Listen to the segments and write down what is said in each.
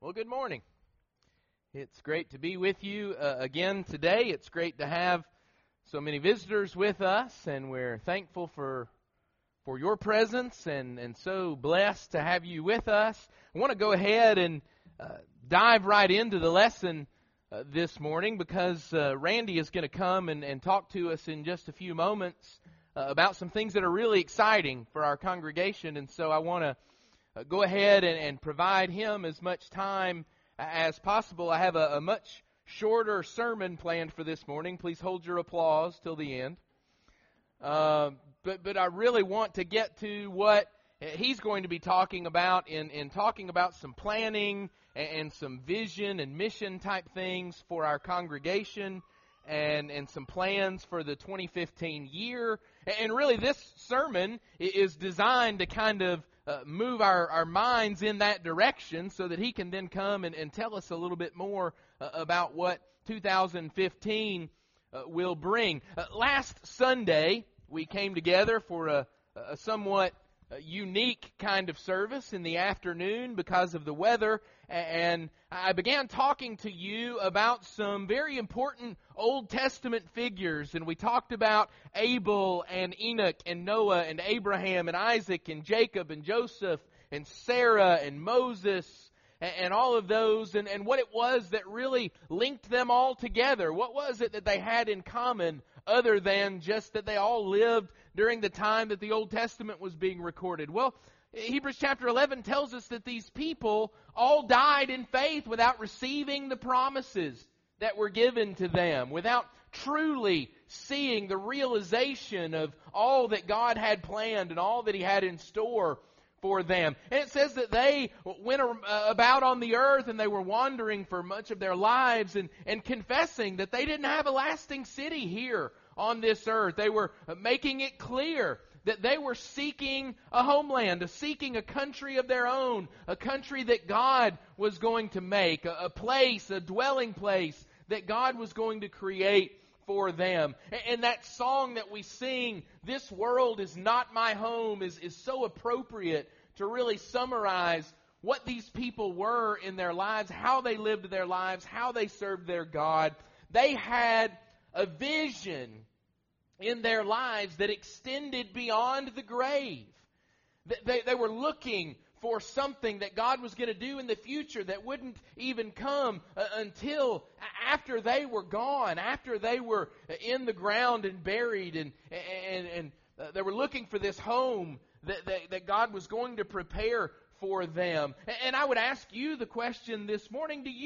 Well, good morning. It's great to be with you again today. It's great to have so many visitors with us, and we're thankful for your presence and so blessed to have you with us. I want to go ahead and dive right into the lesson this morning because Randy is going to come and talk to us in just a few moments about some things that are really exciting for our congregation, and so I want to go ahead and provide him as much time as possible. I have a much shorter sermon planned for this morning. Please hold your applause till the end. But I really want to get to what he's going to be talking about in talking about some planning and some vision and mission type things for our congregation and some plans for the 2015 year. And really this sermon is designed to kind of move our minds in that direction so that he can then come and tell us a little bit more about what 2015 will bring. Last Sunday, we came together for a somewhat unique kind of service in the afternoon because of the weather, and I began talking to you about some very important Old Testament figures, and we talked about Abel and Enoch and Noah and Abraham and Isaac and Jacob and Joseph and Sarah and Moses and all of those, and what it was that really linked them all together. What was it that they had in common other than just that they all lived during the time that the Old Testament was being recorded? Well, Hebrews chapter 11 tells us that these people all died in faith without receiving the promises that were given to them, without truly seeing the realization of all that God had planned and all that He had in store for them. And it says that they went about on the earth and they were wandering for much of their lives and confessing that they didn't have a lasting city here on this earth. They were making it clear that they were seeking a homeland, seeking a country of their own, a country that God was going to make, a place, a dwelling place that God was going to create for them. And that song that we sing, "This World Is Not My Home," is so appropriate to really summarize what these people were in their lives, how they lived their lives, how they served their God. They had a vision in their lives that extended beyond the grave. They were looking for something that God was going to do in the future that wouldn't even come until after they were gone, after they were in the ground and buried, and they were looking for this home that God was going to prepare for them. And I would ask you the question this morning, do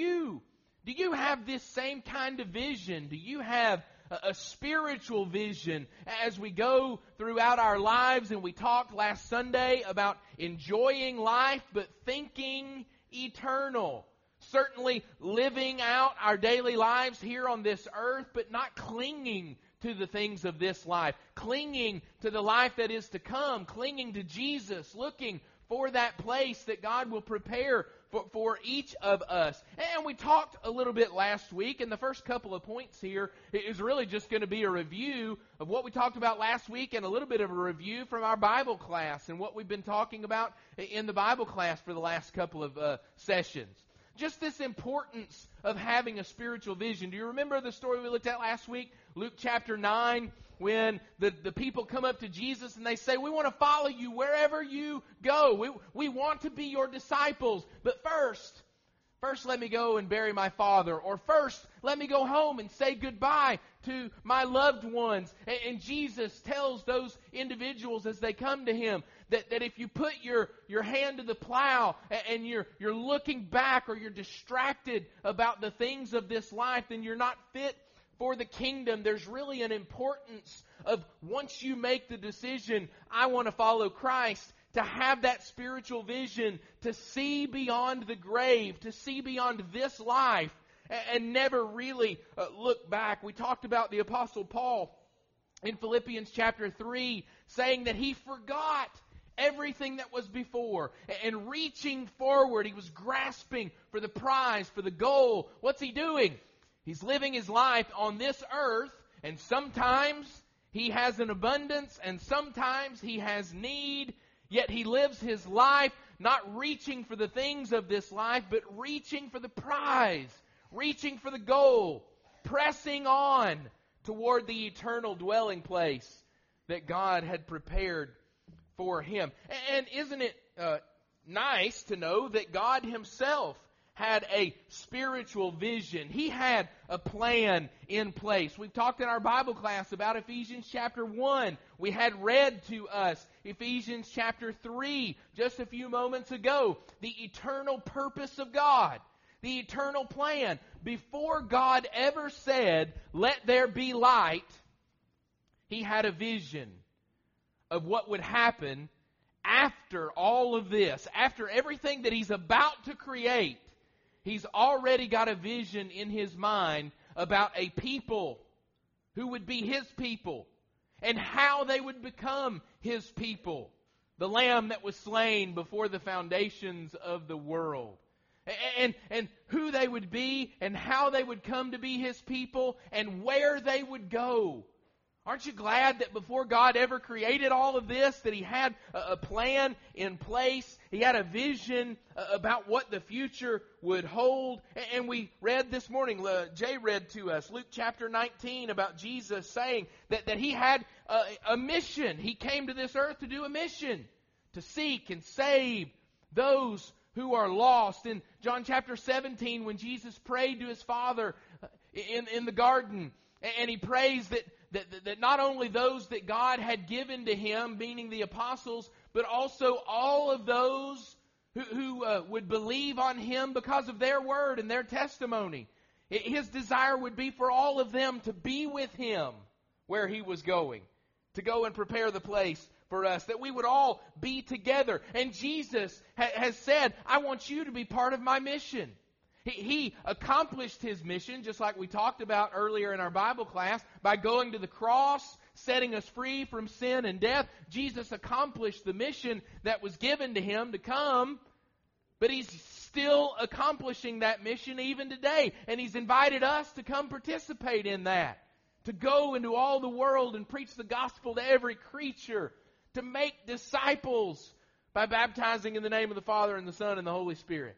you have this same kind of vision? Do you have a spiritual vision as we go throughout our lives? And we talked last Sunday about enjoying life but thinking eternal. Certainly living out our daily lives here on this earth, but not clinging to the things of this life, clinging to the life that is to come, clinging to Jesus, looking for that place that God will prepare for each of us. And we talked a little bit last week, and the first couple of points here is really just going to be a review of what we talked about last week and a little bit of a review from our Bible class and what we've been talking about in the Bible class for the last couple of sessions. Just this importance of having a spiritual vision. Do you remember the story we looked at last week? Luke chapter 9, when the people come up to Jesus and they say, "We want to follow you wherever you go. We want to be your disciples. But first let me go and bury my father." Or first, let me go home and say goodbye to my loved ones. And Jesus tells those individuals as they come to Him that if you put your hand to the plow and you're looking back or you're distracted about the things of this life, then you're not fit for the kingdom. There's really an importance of, once you make the decision, I want to follow Christ, to have that spiritual vision, to see beyond the grave, to see beyond this life, and never really look back. We talked about the Apostle Paul in Philippians chapter 3 saying that he forgot everything that was before, and reaching forward, he was grasping for the prize, for the goal. What's he doing? He's living his life on this earth, and sometimes he has an abundance, and sometimes he has need. yet he lives his life not reaching for the things of this life, but reaching for the prize, reaching for the goal, pressing on toward the eternal dwelling place that God had prepared for him. And isn't it nice to know that God himself had a spiritual vision? He had a plan in place. We've talked in our Bible class about Ephesians chapter 1. We had read to us Ephesians chapter 3 just a few moments ago. The eternal purpose of God. The eternal plan. Before God ever said, "Let there be light," he had a vision of what would happen after all of this. After everything that he's about to create, he's already got a vision in his mind about a people who would be his people and how they would become his people. The Lamb that was slain before the foundations of the world. And who they would be and how they would come to be his people and where they would go. Aren't you glad that before God ever created all of this, that he had a plan in place? He had a vision about what the future would hold. And we read this morning, Jay read to us, Luke chapter 19, about Jesus saying that he had a mission. He came to this earth to do a mission, to seek and save those who are lost. In John chapter 17, when Jesus prayed to his Father in the garden, and he prays that not only those that God had given to him, meaning the apostles, but also all of those who would believe on him because of their word and their testimony. His desire would be for all of them to be with him where he was going, to go and prepare the place for us, that we would all be together. And Jesus has said, "I want you to be part of my mission." He accomplished his mission, just like we talked about earlier in our Bible class, by going to the cross, setting us free from sin and death. Jesus accomplished the mission that was given to him to come, but he's still accomplishing that mission even today. And he's invited us to come participate in that, to go into all the world and preach the gospel to every creature, to make disciples by baptizing in the name of the Father and the Son and the Holy Spirit.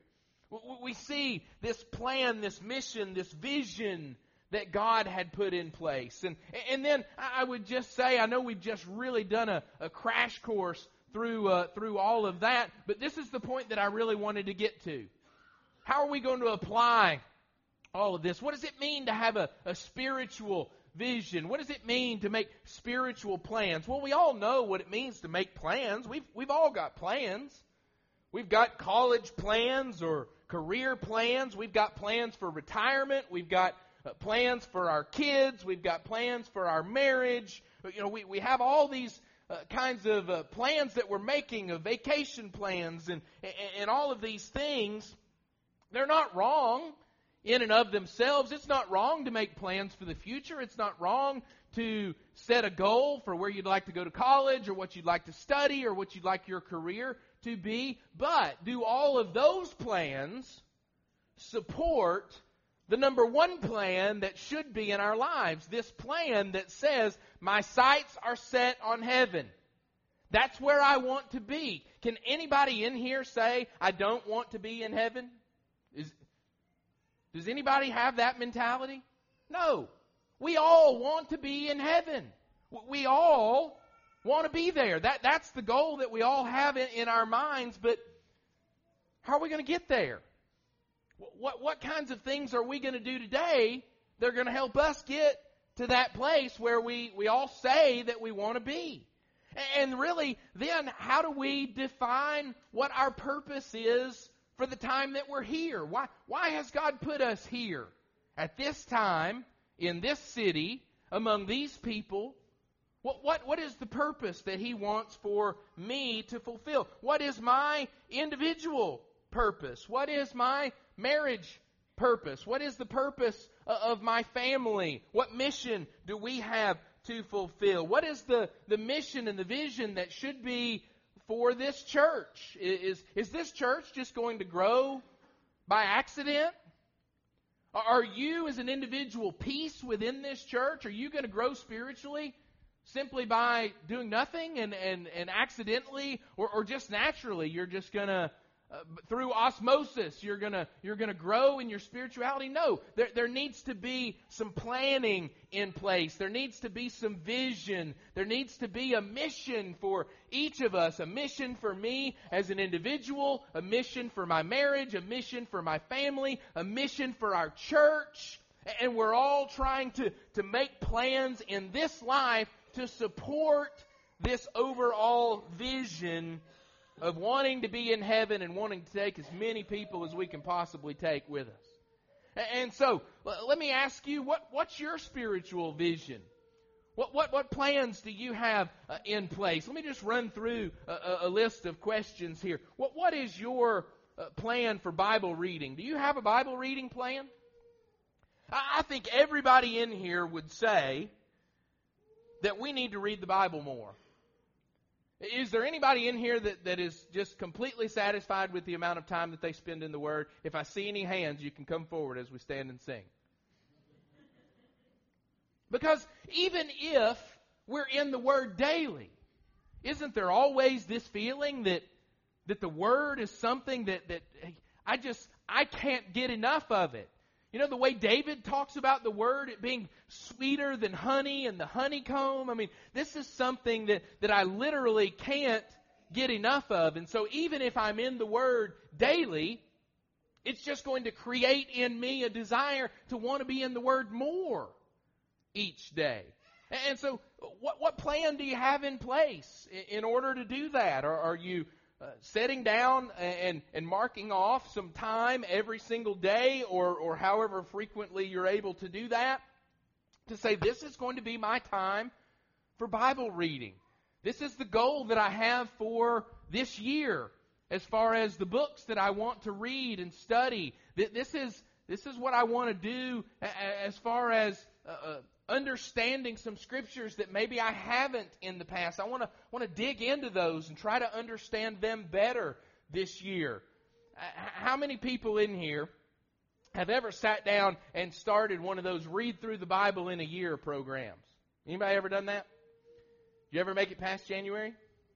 We see this plan, this mission, this vision that God had put in place. And then I would just say, I know we've just really done a crash course through all of that, but this is the point that I really wanted to get to. How are we going to apply all of this? What does it mean to have a spiritual vision? What does it mean to make spiritual plans? Well, we all know what it means to make plans. We've all got plans. We've got college plans or career plans. We've got plans for retirement. We've got plans for our kids. We've got plans for our marriage. We have all these kinds of plans that we're making, vacation plans and all of these things. They're not wrong in and of themselves. It's not wrong to make plans for the future. It's not wrong to set a goal for where you'd like to go to college or what you'd like to study or what you'd like your career to be. But do all of those plans support the number one plan that should be in our lives? This plan that says, my sights are set on heaven. That's where I want to be. Can anybody in here say, I don't want to be in heaven? Does anybody have that mentality? No. We all want to be in heaven. We all want to be there. That's the goal that we all have in our minds, but how are we going to get there? What kinds of things are we going to do today that are going to help us get to that place where we all say that we want to be? And really, then, how do we define what our purpose is for the time that we're here? Why has God put us here at this time, in this city, among these people? What is the purpose that He wants for me to fulfill? What is my individual purpose? What is my marriage purpose? What is the purpose of my family? What mission do we have to fulfill? What is the mission and the vision that should be for this church? Is this church just going to grow by accident? Are you as an individual piece within this church? Are you going to grow spiritually simply by doing nothing and accidentally or just naturally you're just going to, through osmosis, you're gonna grow in your spirituality? No, there needs to be some planning in place. There needs to be some vision. There needs to be a mission for each of us. A mission for me as an individual, a mission for my marriage, a mission for my family, a mission for our church. And we're all trying to make plans in this life to support this overall vision of wanting to be in heaven and wanting to take as many people as we can possibly take with us. And so, let me ask you, what's your spiritual vision? What plans do you have in place? Let me just run through a list of questions here. What is your plan for Bible reading? Do you have a Bible reading plan? I think everybody in here would say that we need to read the Bible more. Is there anybody in here that is just completely satisfied with the amount of time that they spend in the Word? If I see any hands, you can come forward as we stand and sing. Because even if we're in the Word daily, isn't there always this feeling that the Word is something that I can't get enough of it? You know, the way David talks about the Word, it being sweeter than honey and the honeycomb. I mean, this is something that I literally can't get enough of. And so even if I'm in the Word daily, it's just going to create in me a desire to want to be in the Word more each day. And so what plan do you have in place in order to do that? Or are you setting down and marking off some time every single day or however frequently you're able to do that to say, this is going to be my time for Bible reading. This is the goal that I have for this year as far as the books that I want to read and study. This is what I want to do as far as understanding some scriptures that maybe I haven't in the past. I want to dig into those and try to understand them better this year. How many people in here have ever sat down and started one of those read through the Bible in a year programs? Anybody ever done that? You ever make it past January?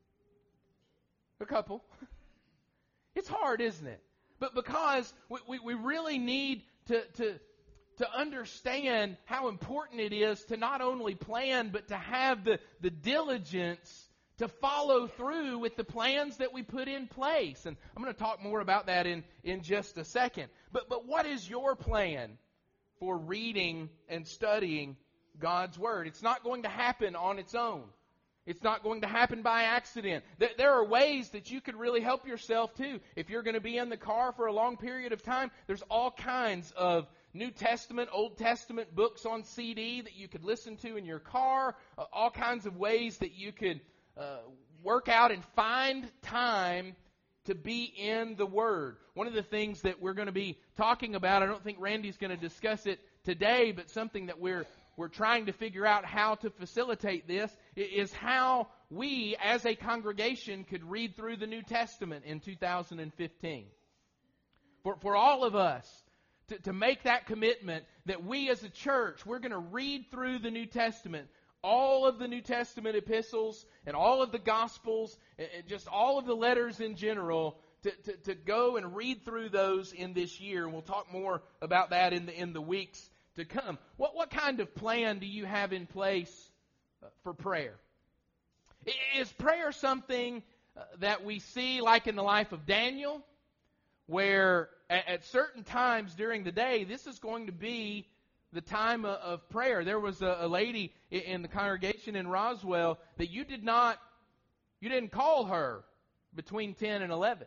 A couple. It's hard, isn't it? But because we really need to understand how important it is to not only plan, but to have the diligence to follow through with the plans that we put in place. And I'm going to talk more about that in just a second. But what is your plan for reading and studying God's Word? It's not going to happen on its own. It's not going to happen by accident. There are ways that you could really help yourself too. If you're going to be in the car for a long period of time, there's all kinds of New Testament, Old Testament books on CD that you could listen to in your car, all kinds of ways that you could work out and find time to be in the Word. One of the things that we're going to be talking about, I don't think Randy's going to discuss it today, but something that we're trying to figure out how to facilitate this, is how we as a congregation could read through the New Testament in 2015. For all of us, to make that commitment that we as a church, we're going to read through the New Testament, all of the New Testament epistles and all of the Gospels and just all of the letters in general, to go and read through those in this year. And we'll talk more about that in the weeks to come. What kind of plan do you have in place for prayer? Is prayer something that we see like in the life of Daniel, where at certain times during the day, this is going to be the time of prayer? There was a lady in the congregation in Roswell that you didn't call her between 10 and 11.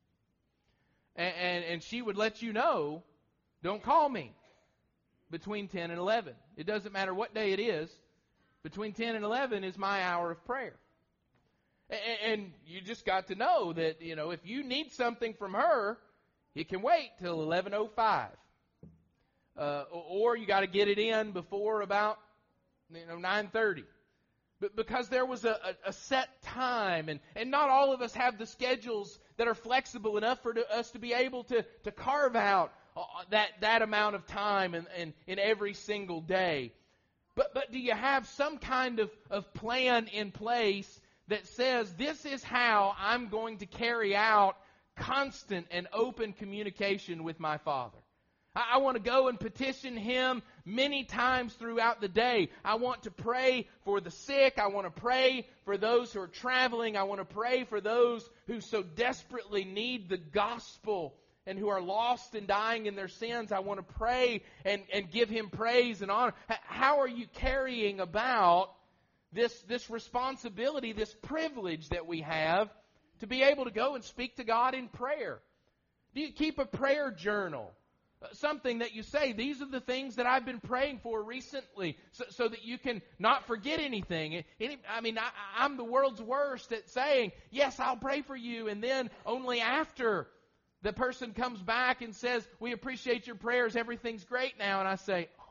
And she would let you know, don't call me between 10 and 11. It doesn't matter what day it is. Between 10 and 11 is my hour of prayer. And you just got to know that, if you need something from her, it can wait till 11:05. Or you got to get it in before about 9:30. But because there was a set time, and not all of us have the schedules that are flexible enough for us to be able to carve out that amount of time in every single day. But do you have some kind of plan in place that says, this is how I'm going to carry out constant and open communication with my Father? I want to go and petition Him many times throughout the day. I want to pray for the sick. I want to pray for those who are traveling. I want to pray for those who so desperately need the gospel and who are lost and dying in their sins. I want to pray and give Him praise and honor. How are you carrying about this responsibility, this privilege that we have to be able to go and speak to God in prayer? Do you keep a prayer journal? Something that you say, these are the things that I've been praying for recently, so that you can not forget anything. I'm the world's worst at saying, yes, I'll pray for you, and then only after the person comes back and says, we appreciate your prayers, everything's great now, and I say, oh,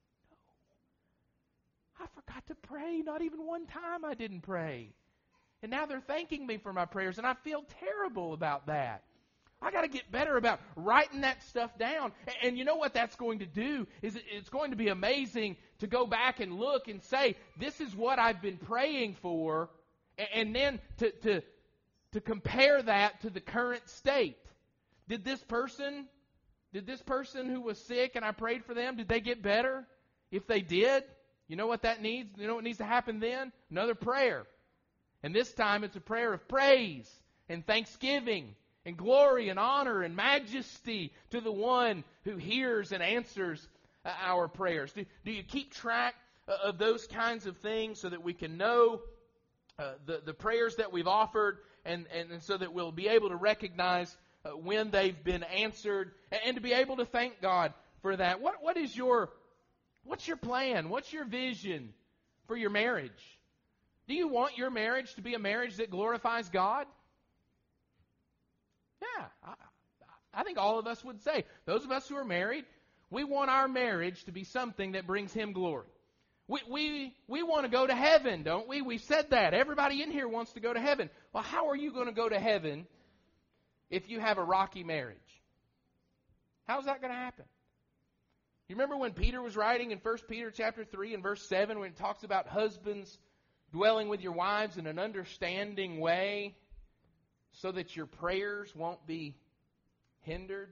no, I forgot to pray. Not even one time I didn't pray. And now they're thanking me for my prayers, and I feel terrible about that. I got to get better about writing that stuff down. And you know what that's going to do? Is it's going to be amazing to go back and look and say, this is what I've been praying for, and then to compare that to the current state. Did this person who was sick and I prayed for them, did they get better? If they did, you know what that needs? You know what needs to happen then? Another prayer. And this time it's a prayer of praise and thanksgiving and glory and honor and majesty to the one who hears and answers our prayers. Do you keep track of those kinds of things so that we can know the prayers that we've offered and so that we'll be able to recognize when they've been answered and to be able to thank God for that? What's your plan? What's your vision for your marriage? Do you want your marriage to be a marriage that glorifies God? Yeah, I think all of us would say, those of us who are married, we want our marriage to be something that brings Him glory. We want to go to heaven, don't we? We've said that. Everybody in here wants to go to heaven. Well, how are you going to go to heaven if you have a rocky marriage? How's that going to happen? You remember when Peter was writing in 1 Peter chapter 3 and verse 7 when it talks about husbands dwelling with your wives in an understanding way, so that your prayers won't be hindered?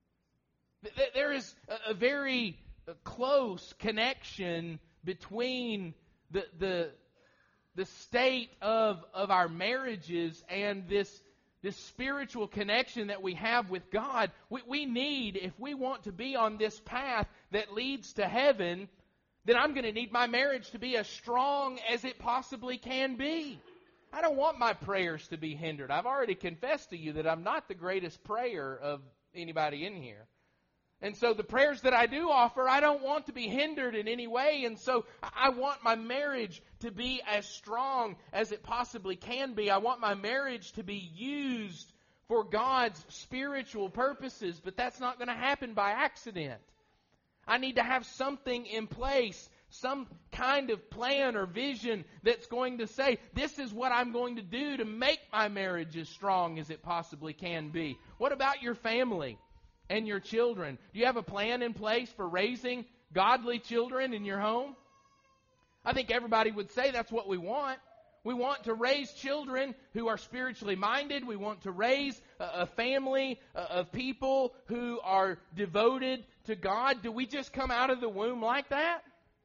There is a very close connection between the state of our marriages and this spiritual connection that we have with God. We need, if we want to be on this path that leads to heaven, then I'm going to need my marriage to be as strong as it possibly can be. I don't want my prayers to be hindered. I've already confessed to you that I'm not the greatest prayer of anybody in here. And so the prayers that I do offer, I don't want to be hindered in any way. And so I want my marriage to be as strong as it possibly can be. I want my marriage to be used for God's spiritual purposes. But that's not going to happen by accident. I need to have something in place, some kind of plan or vision that's going to say, this is what I'm going to do to make my marriage as strong as it possibly can be. What about your family and your children? Do you have a plan in place for raising godly children in your home? I think everybody would say that's what we want. We want to raise children who are spiritually minded. We want to raise a family of people who are devoted to God. Do we just come out of the womb like that?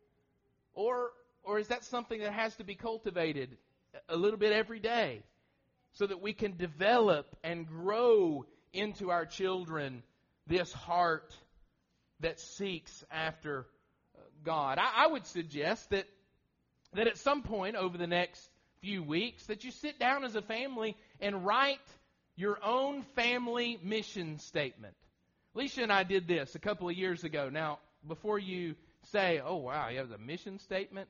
Or is that something that has to be cultivated a little bit every day so that we can develop and grow into our children this heart that seeks after God? I would suggest that at some point over the next few weeks that you sit down as a family and write your own family mission statement. Alicia and I did this a couple of years ago. Now, before you say, oh, wow, you have a mission statement,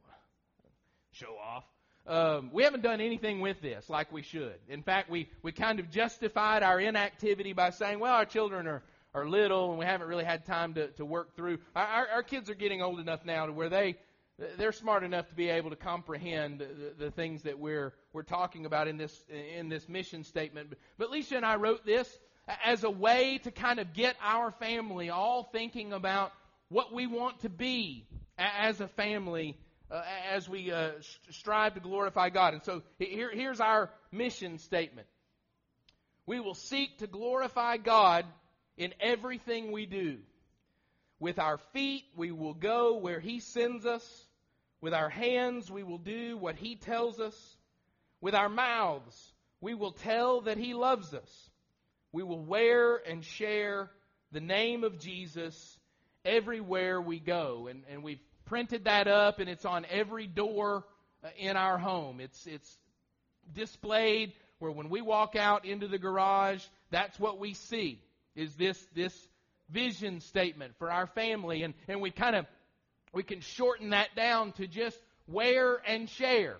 show off. We haven't done anything with this like we should. In fact, we kind of justified our inactivity by saying, well, our children are little and we haven't really had time to work through. Our kids are getting old enough now to where they're smart enough to be able to comprehend the things that we're talking about in this mission statement. But Alicia and I wrote this as a way to kind of get our family all thinking about what we want to be as a family as we strive to glorify God. And so here's our mission statement. We will seek to glorify God in everything we do. With our feet, we will go where He sends us. With our hands, we will do what He tells us. With our mouths, we will tell that He loves us. We will wear and share the name of Jesus everywhere we go. And we've printed that up, and it's on every door in our home. It's displayed where when we walk out into the garage, that's what we see, is this vision statement for our family. And we can shorten that down to just wear and share.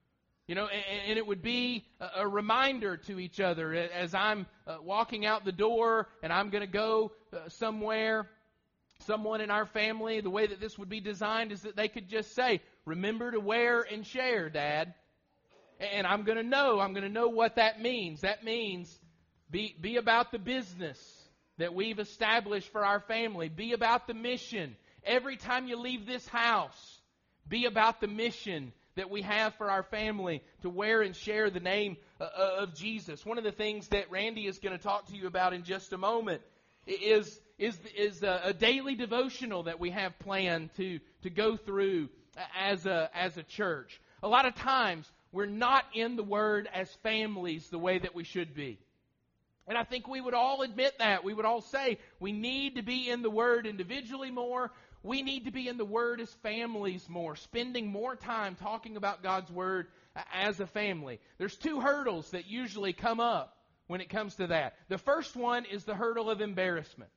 And it would be a reminder to each other as I'm walking out the door and I'm going to go somewhere. Someone in our family, the way that this would be designed is that they could just say, "Remember to wear and share, Dad." And I'm going to know what that means. That means be about the business that we've established for our family. Be about the mission. Every time you leave this house, be about the mission that we have for our family to wear and share the name of Jesus. One of the things that Randy is going to talk to you about in just a moment is a daily devotional that we have planned to go through as a church. A lot of times we're not in the Word as families the way that we should be. And I think we would all admit that. We would all say we need to be in the Word individually more. We need to be in the Word as families more, spending more time talking about God's Word as a family. There's two hurdles that usually come up when it comes to that. The first one is the hurdle of embarrassment.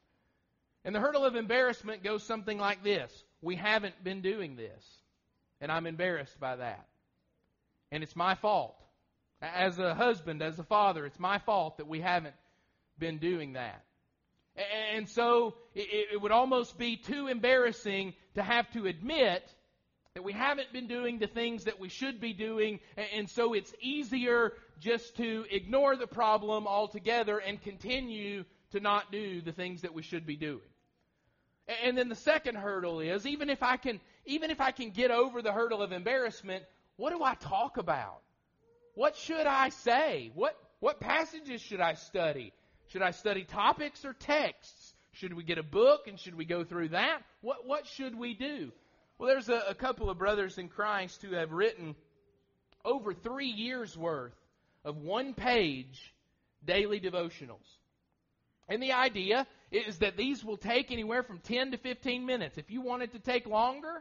And the hurdle of embarrassment goes something like this. We haven't been doing this, and I'm embarrassed by that. And it's my fault. As a husband, as a father, it's my fault that we haven't been doing that. And so it would almost be too embarrassing to have to admit that we haven't been doing the things that we should be doing, and so it's easier just to ignore the problem altogether and continue to not do the things that we should be doing. And then the second hurdle is, even if I can get over the hurdle of embarrassment, what do I talk about? What should I say? What passages should I study? Should I study topics or texts? Should we get a book and should we go through that? What should we do? Well, there's a couple of brothers in Christ who have written over 3 years' worth of one-page daily devotionals. And the idea is that these will take anywhere from 10 to 15 minutes. If you want it to take longer,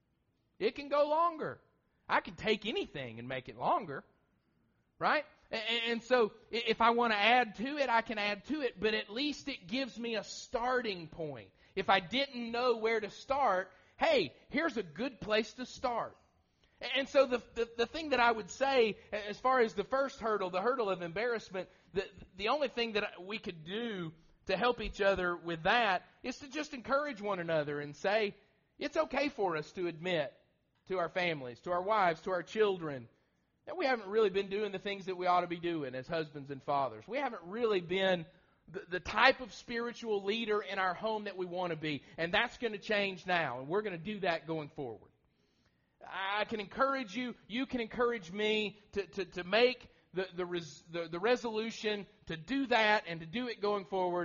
it can go longer. I can take anything and make it longer, right? And so if I want to add to it, I can add to it, but at least it gives me a starting point. If I didn't know where to start, hey, here's a good place to start. And so the thing that I would say, as far as the first hurdle, the hurdle of embarrassment, the only thing that we could do to help each other with that is to just encourage one another and say, it's okay for us to admit to our families, to our wives, to our children, that we haven't really been doing the things that we ought to be doing as husbands and fathers. We haven't really been the type of spiritual leader in our home that we want to be. And that's going to change now. And we're going to do that going forward. I can encourage you. You can encourage me to make the resolution to do that and to do it going forward.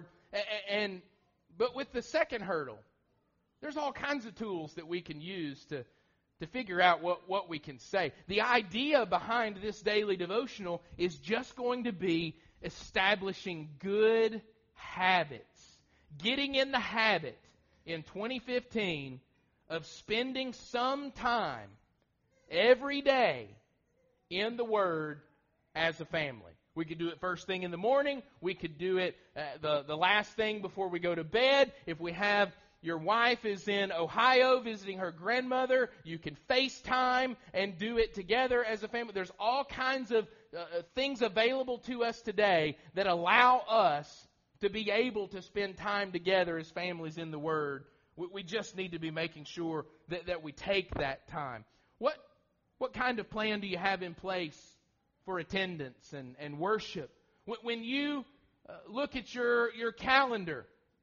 But with the second hurdle, there's all kinds of tools that we can use to figure out what we can say. The idea behind this daily devotional is just going to be establishing good habits. Getting in the habit in 2015 of spending some time every day in the Word as a family. We could do it first thing in the morning. We could do it the last thing before we go to bed. If we have your wife is in Ohio visiting her grandmother, you can FaceTime and do it together as a family. There's all kinds of things available to us today that allow us to be able to spend time together as families in the Word. We just need to be making sure that we take that time. What kind of plan do you have in place for attendance and worship? When you look at your calendar,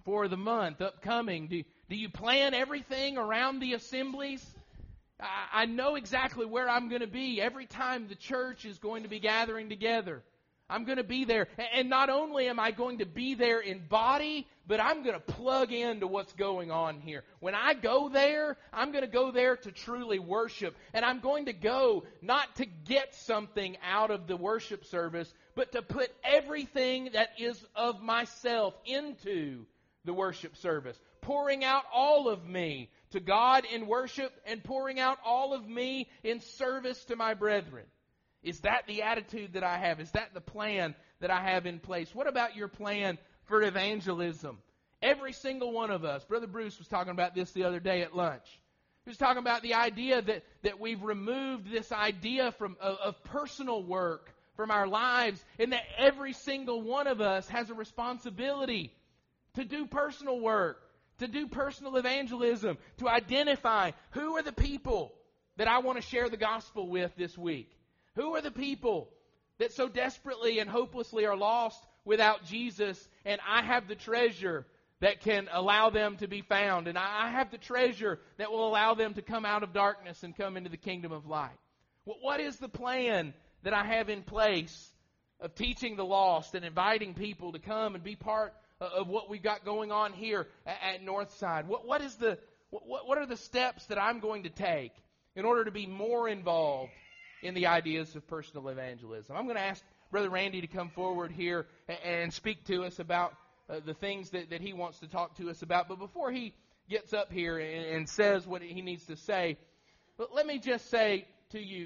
for the month upcoming? Do you plan everything around the assemblies? I know exactly where I'm going to be every time the church is going to be gathering together. I'm going to be there. And not only am I going to be there in body, but I'm going to plug into what's going on here. When I go there, I'm going to go there to truly worship. And I'm going to go not to get something out of the worship service, but to put everything that is of myself into the worship service. Pouring out all of me to God in worship and pouring out all of me in service to my brethren. Is that the attitude that I have? Is that the plan that I have in place? What about your plan for evangelism? Every single one of us, Brother Bruce was talking about this the other day at lunch. He was talking about the idea that we've removed this idea of personal work from our lives, and that every single one of us has a responsibility to do personal work, to do personal evangelism, to identify who are the people that I want to share the gospel with this week. Who are the people that so desperately and hopelessly are lost without Jesus, and I have the treasure that can allow them to be found, and I have the treasure that will allow them to come out of darkness and come into the kingdom of light? What is the plan that I have in place of teaching the lost and inviting people to come and be part of what we've got going on here at Northside? What are the steps that I'm going to take in order to be more involved in the ideas of personal evangelism? I'm going to ask Brother Randy to come forward here and speak to us about the things that he wants to talk to us about. But before he gets up here and says what he needs to say, let me just say to you,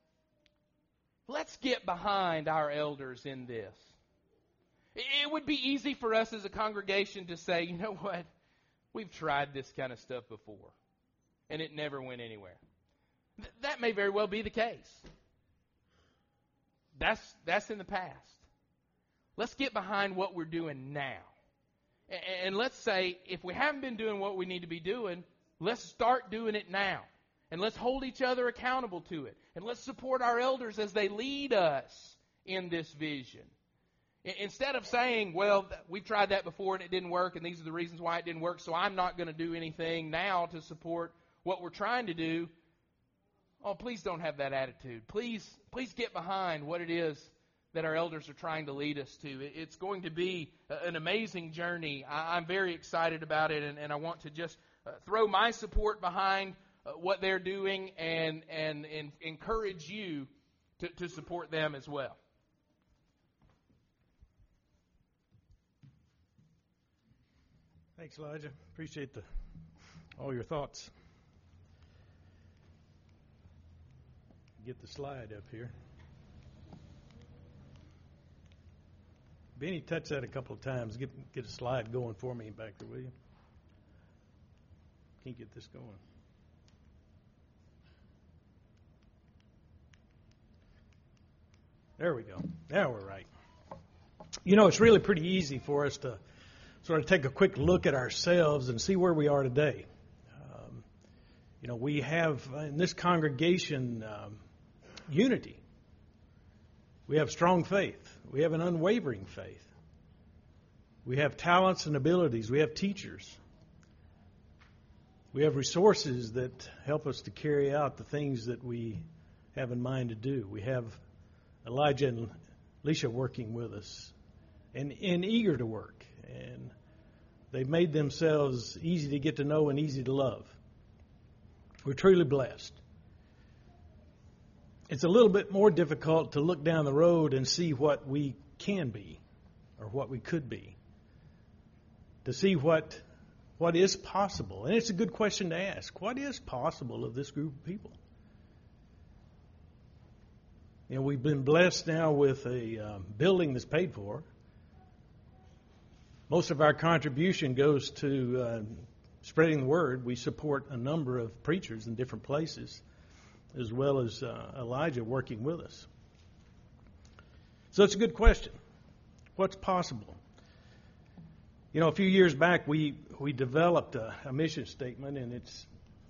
let's get behind our elders in this. It would be easy for us as a congregation to say, you know what, we've tried this kind of stuff before, and it never went anywhere. That may very well be the case. That's in the past. Let's get behind what we're doing now. And let's say, if we haven't been doing what we need to be doing, let's start doing it now. And let's hold each other accountable to it. And let's support our elders as they lead us in this vision. Instead of saying, well, we've tried that before and it didn't work, and these are the reasons why it didn't work, so I'm not going to do anything now to support what we're trying to do. Oh, please don't have that attitude. Please get behind what it is that our elders are trying to lead us to. It's going to be an amazing journey. I'm very excited about it, and I want to just throw my support behind what they're doing and encourage you to support them as well. Thanks, Elijah. Appreciate all your thoughts. Get the slide up here. Benny, touch that a couple of times. Get a slide going for me back there, will you? Can't get this going. There we go. Now we're right. You know, it's really pretty easy for us to sort of take a quick look at ourselves and see where we are today. We have in this congregation unity. We have strong faith. We have an unwavering faith. We have talents and abilities. We have teachers. We have resources that help us to carry out the things that we have in mind to do. We have Elijah and Alicia working with us and eager to work. And they've made themselves easy to get to know and easy to love. We're truly blessed. It's a little bit more difficult to look down the road and see what we can be or what we could be. To see what is possible. And it's a good question to ask. What is possible of this group of people? We've been blessed now with a building that's paid for. Most of our contribution goes to spreading the word. We support a number of preachers in different places, as well as Elijah working with us. So it's a good question. What's possible? A few years back we developed a mission statement, and it's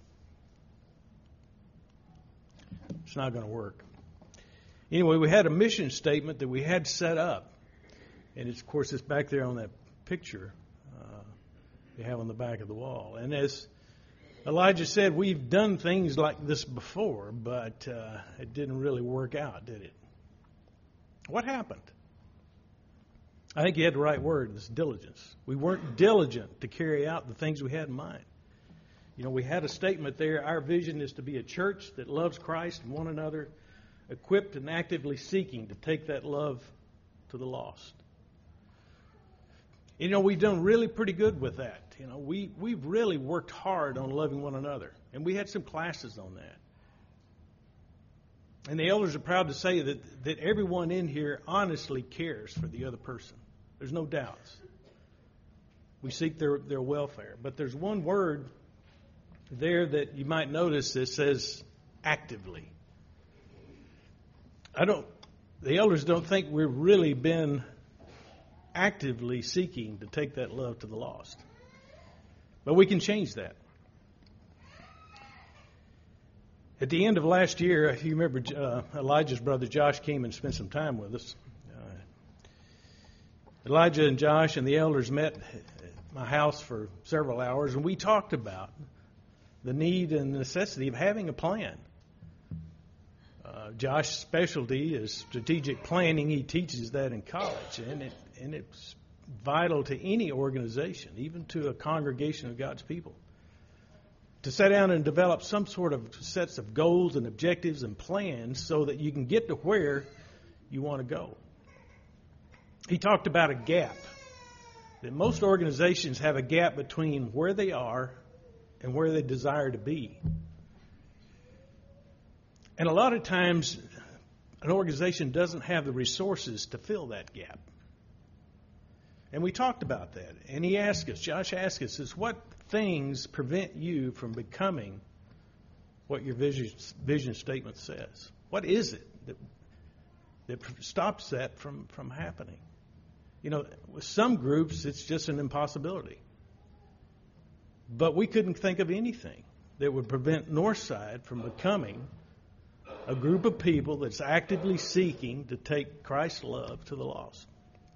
not going to work. Anyway, we had a mission statement that we had set up, and of course it's back there on that picture. you have on the back of the wall. And as Elijah said, we've done things like this before, but it didn't really work out, did it? What happened? I think you had the right word, it's diligence. We weren't diligent to carry out the things we had in mind. You know, we had a statement there, our vision is to be a church that loves Christ and one another, equipped and actively seeking to take that love to the lost. You know, we've done really pretty good with that. You know, we've really worked hard on loving one another, and we had some classes on that. And the elders are proud to say that everyone in here honestly cares for the other person. There's no doubts. We seek their welfare. But there's one word there that you might notice that says actively. The elders don't think we've really been actively seeking to take that love to the lost. But we can change that. At the end of last year, if you remember, Elijah's brother Josh came and spent some time with us. Elijah and Josh and the elders met at my house for several hours, and we talked about the need and necessity of having a plan. Josh's specialty is strategic planning. He teaches that in college, and it's vital to any organization, even to a congregation of God's people, to sit down and develop some sort of sets of goals and objectives and plans so that you can get to where you want to go. He talked about a gap, that most organizations have a gap between where they are and where they desire to be. And a lot of times, an organization doesn't have the resources to fill that gap. And we talked about that. And Josh asked us, what things prevent you from becoming what your vision statement says? What is it that stops that from happening? You know, with some groups, it's just an impossibility. But we couldn't think of anything that would prevent Northside from becoming a group of people that's actively seeking to take Christ's love to the lost.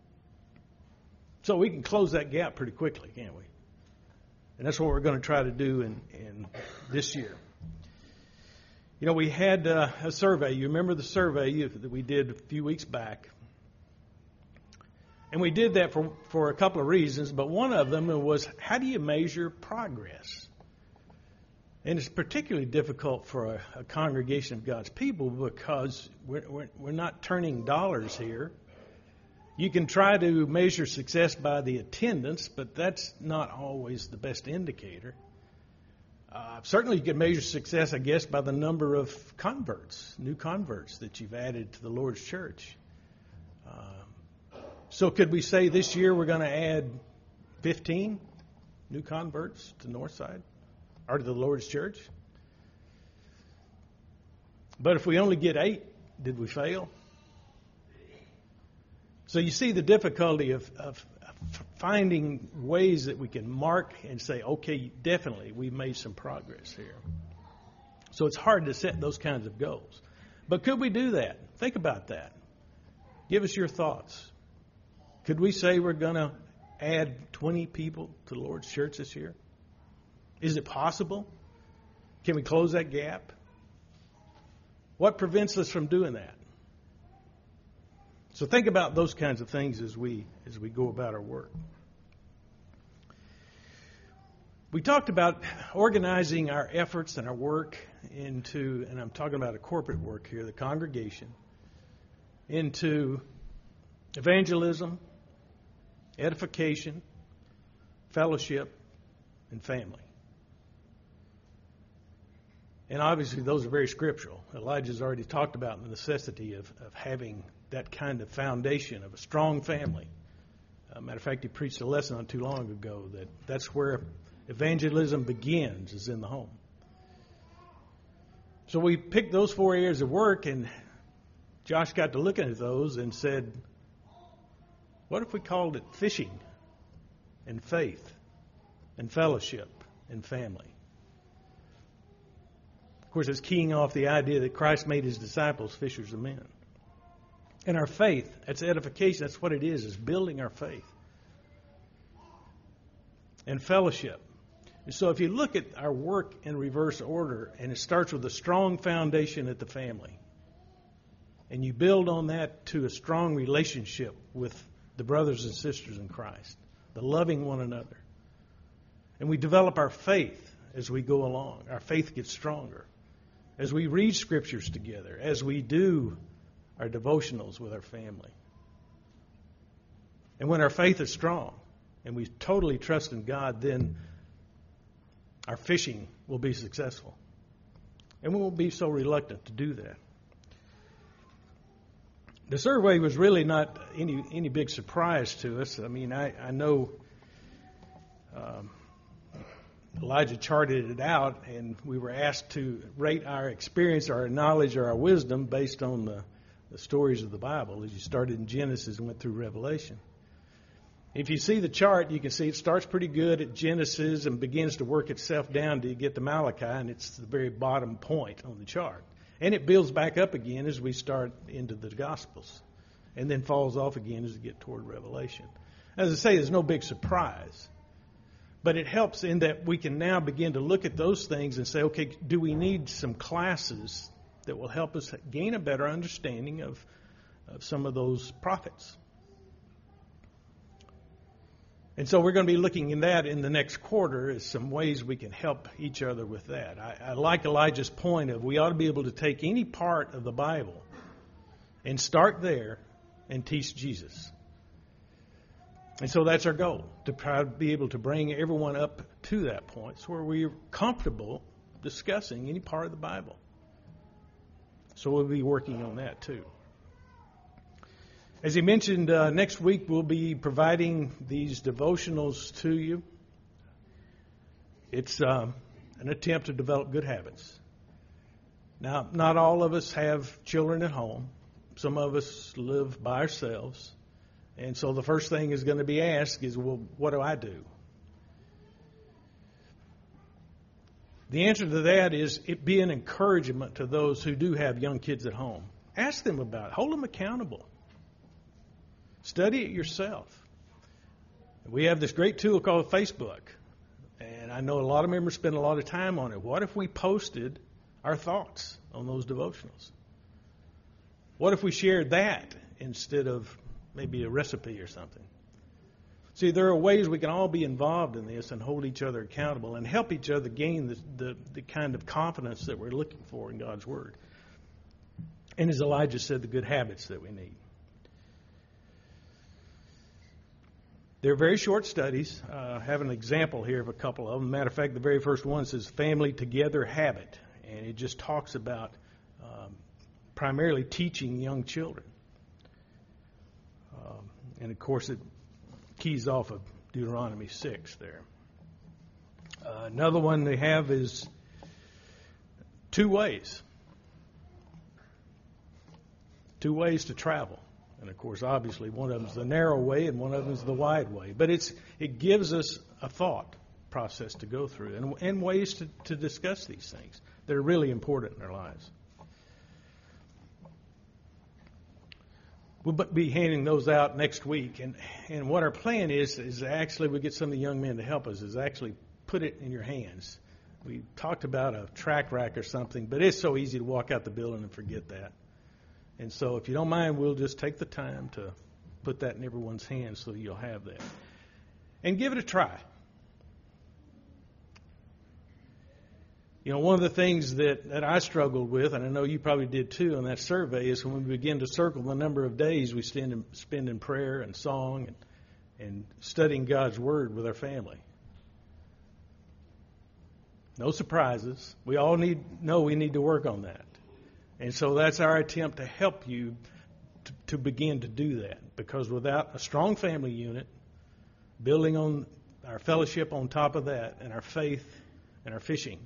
So we can close that gap pretty quickly, can't we? And that's what we're going to try to do in this year. You know, we had a survey. You remember the survey that we did a few weeks back. And we did that for a couple of reasons, but one of them was, how do you measure progress? And it's particularly difficult for a congregation of God's people because we're not turning dollars here. You can try to measure success by the attendance, but that's not always the best indicator. Certainly you can measure success, I guess, by the number of converts, new converts that you've added to the Lord's church. So could we say this year we're going to add 15 new converts to Northside or to the Lord's church? But if we only get 8, did we fail? So you see the difficulty of finding ways that we can mark and say, okay, definitely we've made some progress here. So it's hard to set those kinds of goals. But could we do that? Think about that. Give us your thoughts. Could we say we're going to add 20 people to the Lord's church this year? Is it possible? Can we close that gap? What prevents us from doing that? So think about those kinds of things as we go about our work. We talked about organizing our efforts and our work into, and I'm talking about a corporate work here, the congregation, into evangelism, edification, fellowship, and family. And obviously those are very scriptural. Elijah's already talked about the necessity of having that kind of foundation of a strong family. Matter of fact, he preached a lesson not too long ago that's where evangelism begins, is in the home. So we picked those 4 areas of work, and Josh got to looking at those and said, what if we called it fishing and faith and fellowship and family? Of course, it's keying off the idea that Christ made his disciples fishers of men. And our faith, that's edification, that's what it is building our faith. and fellowship. And so if you look at our work in reverse order, and it starts with a strong foundation at the family, and you build on that to a strong relationship with the brothers and sisters in Christ, the loving one another. And we develop our faith as we go along. Our faith gets stronger as we read scriptures together, as we do our devotionals with our family. And when our faith is strong and we totally trust in God, then our fishing will be successful. And we won't be so reluctant to do that. The survey was really not any big surprise to us. I mean, I know Elijah charted it out, and we were asked to rate our experience, our knowledge, or our wisdom based on the stories of the Bible as you started in Genesis and went through Revelation. If you see the chart, you can see it starts pretty good at Genesis and begins to work itself down till you get to Malachi, and it's the very bottom point on the chart. And it builds back up again as we start into the Gospels, and then falls off again as we get toward Revelation. As I say, there's no big surprise. But it helps in that we can now begin to look at those things and say, okay, do we need some classes that will help us gain a better understanding of some of those prophets? And so we're going to be looking in that in the next quarter as some ways we can help each other with that. I like Elijah's point of we ought to be able to take any part of the Bible and start there and teach Jesus. And so that's our goal, to try to be able to bring everyone up to that point so where we're comfortable discussing any part of the Bible. So we'll be working on that too. As he mentioned, next week we'll be providing these devotionals to you. It's an attempt to develop good habits. Now, not all of us have children at home. Some of us live by ourselves. And so the first thing is going to be asked is, well, what do I do? The answer to that is it be an encouragement to those who do have young kids at home. Ask them about it. Hold them accountable. Study it yourself. We have this great tool called Facebook. And I know a lot of members spend a lot of time on it. What if we posted our thoughts on those devotionals? What if we shared that instead of maybe a recipe or something? See, there are ways we can all be involved in this and hold each other accountable and help each other gain the kind of confidence that we're looking for in God's Word. And as Elijah said, the good habits that we need. They're very short studies. I have an example here of a couple of them. Matter of fact, the very first one says Family Together Habit. And it just talks about primarily teaching young children. And, of course, it keys off of Deuteronomy 6 there. Another one they have is 2 ways. 2 ways to travel. And, of course, obviously, one of them is the narrow way and one of them is the wide way. But it gives us a thought process to go through and ways to discuss these things that are really important in our lives. We'll be handing those out next week. And what our plan is actually we get some of the young men to help us, is actually put it in your hands. We talked about a track rack or something, but it's so easy to walk out the building and forget that. And so if you don't mind, we'll just take the time to put that in everyone's hands so you'll have that. And give it a try. You know, one of the things that I struggled with, and I know you probably did too on that survey, is when we begin to circle the number of days we spend in prayer and song and studying God's Word with our family. No surprises. We all know we need to work on that. And so that's our attempt to help you to begin to do that. Because without a strong family unit, building on our fellowship on top of that, and our faith and our fishing,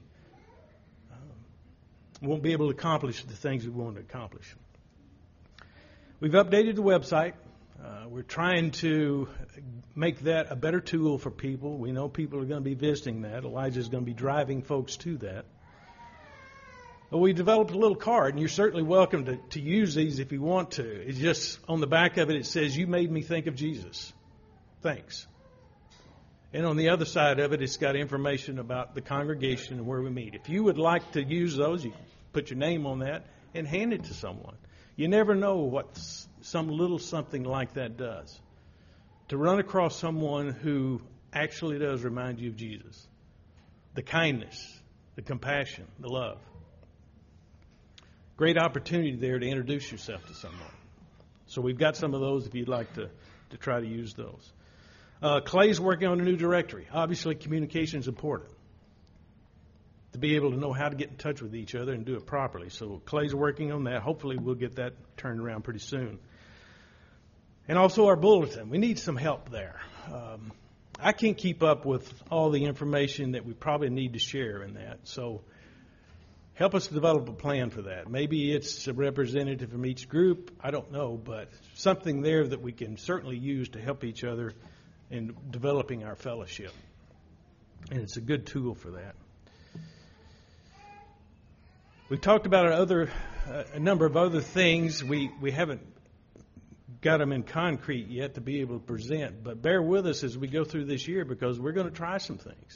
we won't be able to accomplish the things we want to accomplish. We've updated the website. We're trying to make that a better tool for people. We know people are going to be visiting that. Elijah's going to be driving folks to that. But we developed a little card, and you're certainly welcome to use these if you want to. It's just on the back of it, it says, "You made me think of Jesus. Thanks." And on the other side of it, it's got information about the congregation and where we meet. If you would like to use those, you can put your name on that and hand it to someone. You never know what some little something like that does. To run across someone who actually does remind you of Jesus. The kindness, the compassion, the love. Great opportunity there to introduce yourself to someone. So we've got some of those if you'd like to try to use those. Clay's working on a new directory. Obviously, communication is important to be able to know how to get in touch with each other and do it properly. So Clay's working on that. Hopefully, we'll get that turned around pretty soon. And also our bulletin. We need some help there. I can't keep up with all the information that we probably need to share in that. So help us develop a plan for that. Maybe it's a representative from each group. I don't know, but something there that we can certainly use to help each other in developing our fellowship. And it's a good tool for that. We talked about a number of other things. We haven't got them in concrete yet to be able to present, but bear with us as we go through this year because we're going to try some things.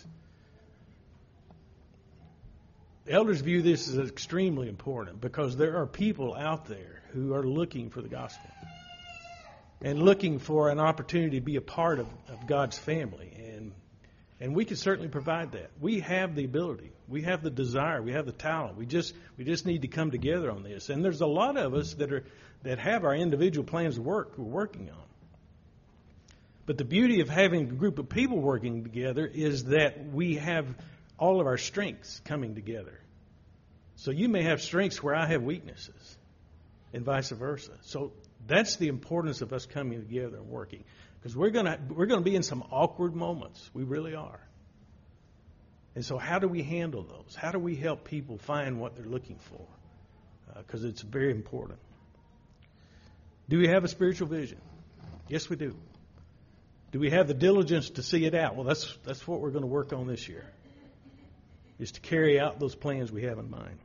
The elders view this as extremely important because there are people out there who are looking for the gospel and looking for an opportunity to be a part of God's family. And we can certainly provide that. We have the ability. We have the desire. We have the talent. We just need to come together on this. And there's a lot of us that have our individual plans of work we're working on. But the beauty of having a group of people working together is that we have all of our strengths coming together. So you may have strengths where I have weaknesses and vice versa. So that's the importance of us coming together and working. Because we're going to be in some awkward moments. We really are. And so how do we handle those? How do we help people find what they're looking for? Because it's very important. Do we have a spiritual vision? Yes, we do. Do we have the diligence to see it out? Well, that's what we're going to work on this year, is to carry out those plans we have in mind.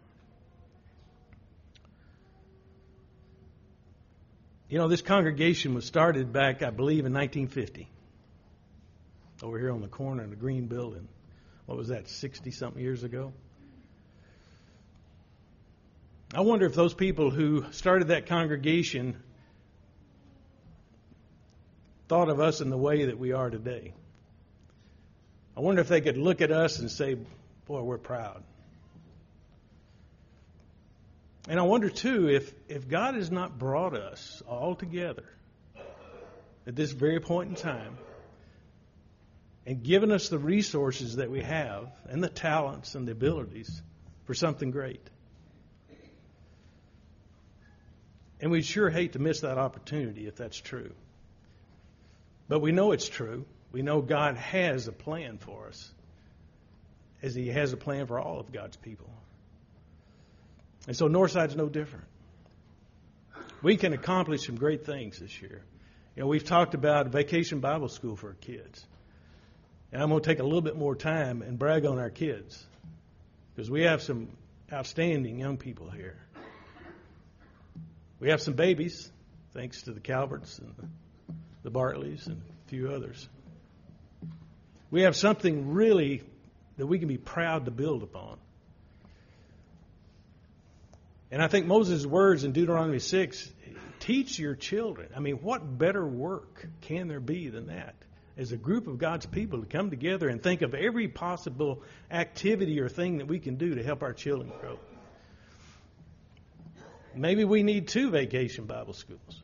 You know, this congregation was started back, I believe, in 1950. Over here on the corner in the green building. What was that, 60-something years ago? I wonder if those people who started that congregation thought of us in the way that we are today. I wonder if they could look at us and say, boy, we're proud. And I wonder, too, if God has not brought us all together at this very point in time and given us the resources that we have and the talents and the abilities for something great. And we'd sure hate to miss that opportunity if that's true. But we know it's true. We know God has a plan for us, as He has a plan for all of God's people. And so Northside's no different. We can accomplish some great things this year. You know, we've talked about Vacation Bible School for our kids. And I'm going to take a little bit more time and brag on our kids, because we have some outstanding young people here. We have some babies, thanks to the Calverts and the Bartleys and a few others. We have something really that we can be proud to build upon. And I think Moses' words in Deuteronomy 6, teach your children. I mean, what better work can there be than that? As a group of God's people to come together and think of every possible activity or thing that we can do to help our children grow. Maybe we need 2 vacation Bible schools.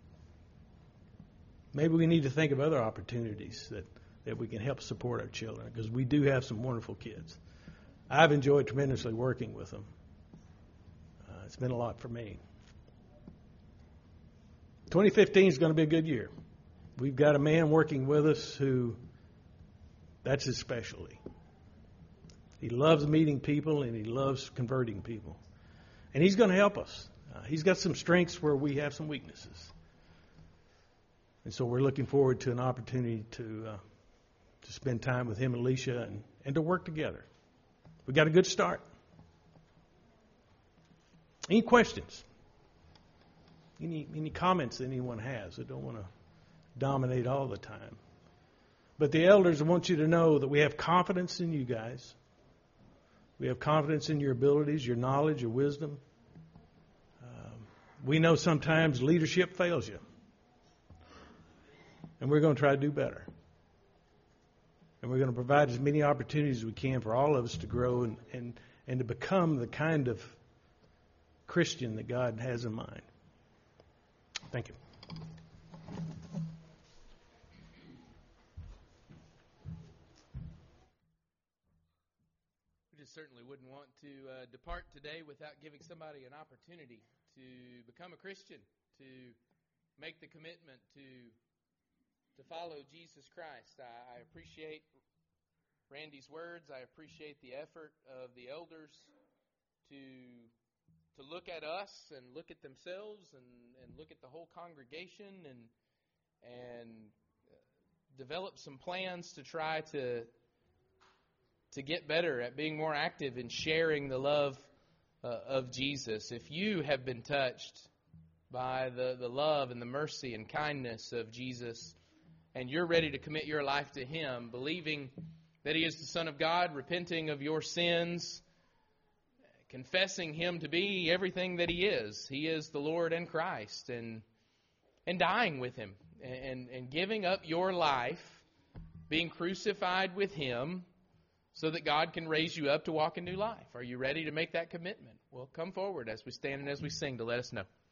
Maybe we need to think of other opportunities that we can help support our children, because we do have some wonderful kids. I've enjoyed tremendously working with them. It's been a lot for me. 2015 is going to be a good year. We've got a man working with us who, that's his specialty. He loves meeting people and he loves converting people. And he's going to help us. He's got some strengths where we have some weaknesses. And so we're looking forward to an opportunity to spend time with him and Alicia and to work together. We got a good start. Any questions? Any comments that anyone has? I don't want to dominate all the time. But the elders want you to know that we have confidence in you guys. We have confidence in your abilities, your knowledge, your wisdom. We know sometimes leadership fails you. And we're going to try to do better. And we're going to provide as many opportunities as we can for all of us to grow and to become the kind of Christian that God has in mind. Thank you. We just certainly wouldn't want to depart today without giving somebody an opportunity to become a Christian, to make the commitment to follow Jesus Christ. I appreciate Randy's words. I appreciate the effort of the elders to look at us and look at themselves and look at the whole congregation and develop some plans to try to get better at being more active in sharing the love of Jesus. If you have been touched by the love and the mercy and kindness of Jesus, and you're ready to commit your life to Him, believing that He is the Son of God, repenting of your sins, confessing Him to be everything that He is the Lord and Christ, and dying with Him, and giving up your life, being crucified with Him, so that God can raise you up to walk a new life. Are you ready to make that commitment? Well, come forward as we stand and as we sing to let us know.